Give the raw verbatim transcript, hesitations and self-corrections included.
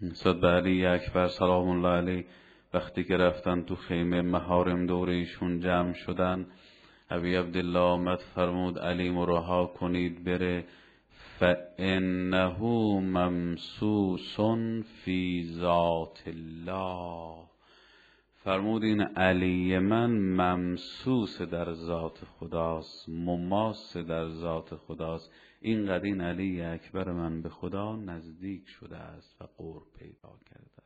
نسبت به علی اکبر سلام الله علیه وقتی که رفتن تو خیمه محارم دور ایشون جمع شدن، ابی عبدالله آمد فرمود علی رها کنید بره، فانه ممسوس فی ذات الله. فرمود این علی من ممسوس در ذات خداست، مماس در ذات خداست. اینقدر این علی اکبر من به خدا نزدیک شده است و قرب پیدا کرده.